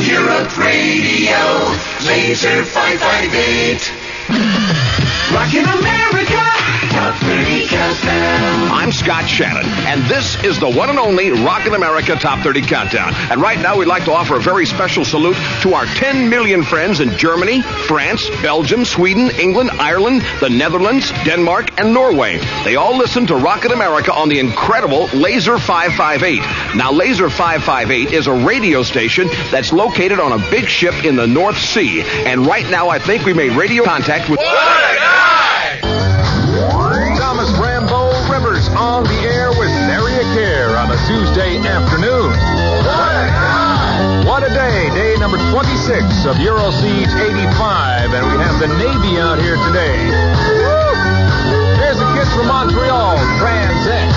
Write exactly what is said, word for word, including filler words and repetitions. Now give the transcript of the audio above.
Europe Radio, Laser five five eight. Rockin' America, Top thirty Countdown. I'm Scott Shannon, and this is the one and only Rockin' America Top thirty Countdown. And right now, we'd like to offer a very special salute to our ten million friends in Germany, France, Belgium, Sweden, England, Ireland, the Netherlands, Denmark, and Norway. They all listen to Rockin' America on the incredible Laser five five eight. Now, Laser five five eight is a radio station that's located on a big ship in the North Sea. And right now, I think we made radio contact with... What a guy! Thomas Rambo Rivers on the air with Nary a Care on a Tuesday afternoon. What a guy! What a day. Day number twenty-six of Eurosiege eighty-five, and we have the Navy out here today. Woo! Here's a kiss from Montreal, Transect.